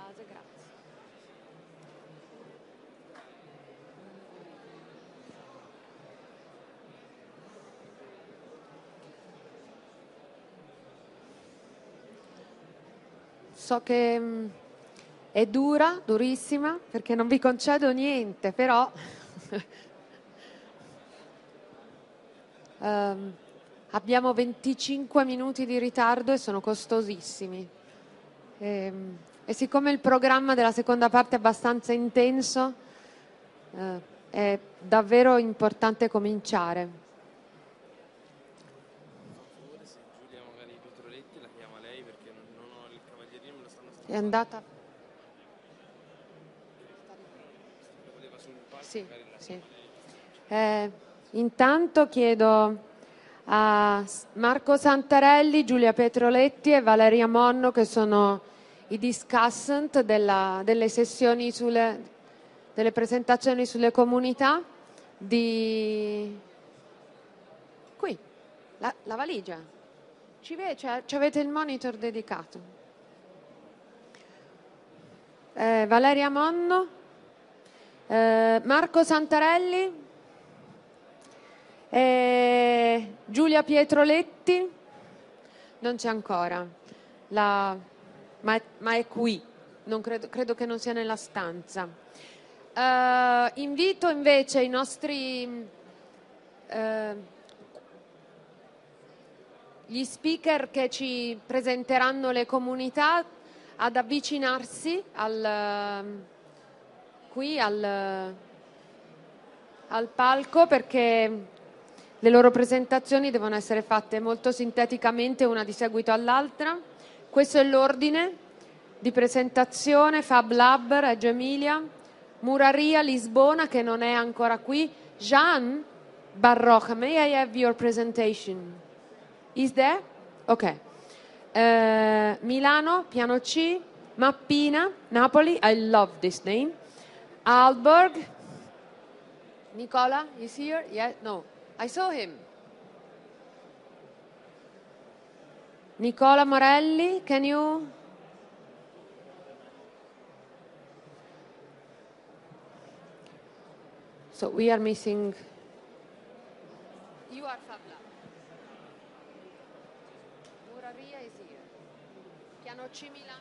base, grazie. So che è dura, durissima, perché non vi concedo niente, però abbiamo 25 minuti di ritardo e sono costosissimi. E siccome il programma della seconda parte è abbastanza intenso, è davvero importante cominciare. Se Giulia magari Pietroletti la chiama lei, perché non ho il cavallierino, me lo stanno È andata? poteva sul palco, Sì, magari la sì. chiama lei. Intanto chiedo a Marco Santarelli, Giulia Pietroletti e Valeria Monno, che sono i discussant delle sessioni delle presentazioni sulle comunità, di qui, la valigia. Ci avete il monitor dedicato. Valeria Monno, Marco Santarelli, Giulia Pietroletti, non c'è ancora, ma è qui, non credo che non sia nella stanza. Invito invece i nostri gli speaker che ci presenteranno le comunità ad avvicinarsi qui al palco, perché le loro presentazioni devono essere fatte molto sinteticamente, una di seguito all'altra. Questo è l'ordine di presentazione: Fab Lab, Reggio Emilia, Muraria, Lisbona, che non è ancora qui, Jean Barroca. May I have your presentation? Is there? Ok. Milano, piano C, Mappina, Napoli, I love this name, Aalborg. Nicola, is here? Yeah, no, I saw him. Nicola Morelli, can you? So we are missing. You are Fabla. Muraria is here. Piano C Milano.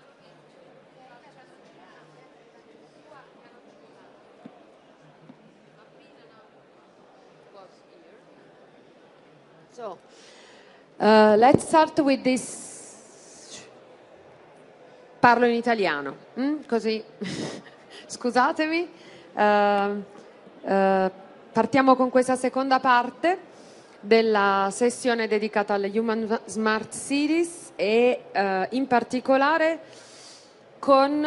So, let's start with this. Parlo in italiano, così scusatemi. Partiamo con questa seconda parte della sessione dedicata alle Human Smart Cities e in particolare con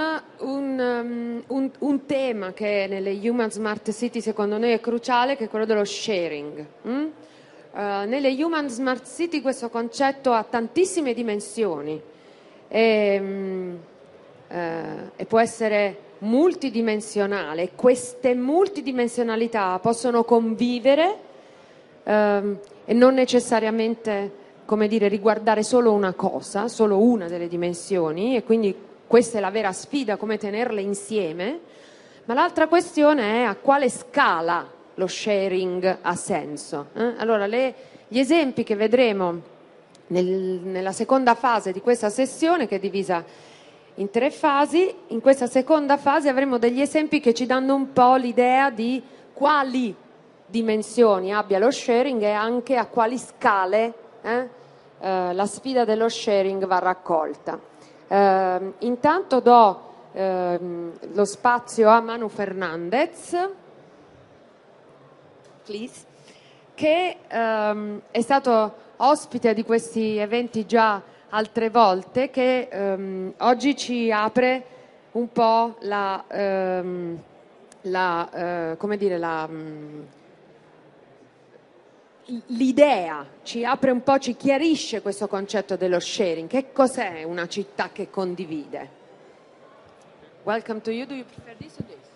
un tema che nelle Human Smart City secondo noi è cruciale, che è quello dello sharing. Nelle Human Smart City questo concetto ha tantissime dimensioni e può essere multidimensionale. Queste multidimensionalità possono convivere e non necessariamente, come dire, riguardare solo una cosa, solo una delle dimensioni, e quindi questa è la vera sfida, come tenerle insieme. Ma l'altra questione è a quale scala lo sharing ha senso. Allora, gli esempi che vedremo nella seconda fase di questa sessione, che è divisa in 3 fasi, in questa seconda fase avremo degli esempi che ci danno un po' l'idea di quali dimensioni abbia lo sharing e anche a quali scale la sfida dello sharing va raccolta. Intanto do lo spazio a Manu Fernandez, please, che è stato ospite di questi eventi già altre volte, che oggi ci apre un po' l'idea, ci apre un po', ci chiarisce questo concetto dello sharing. Che cos'è una città che condivide? Welcome to you. Do you prefer this or this?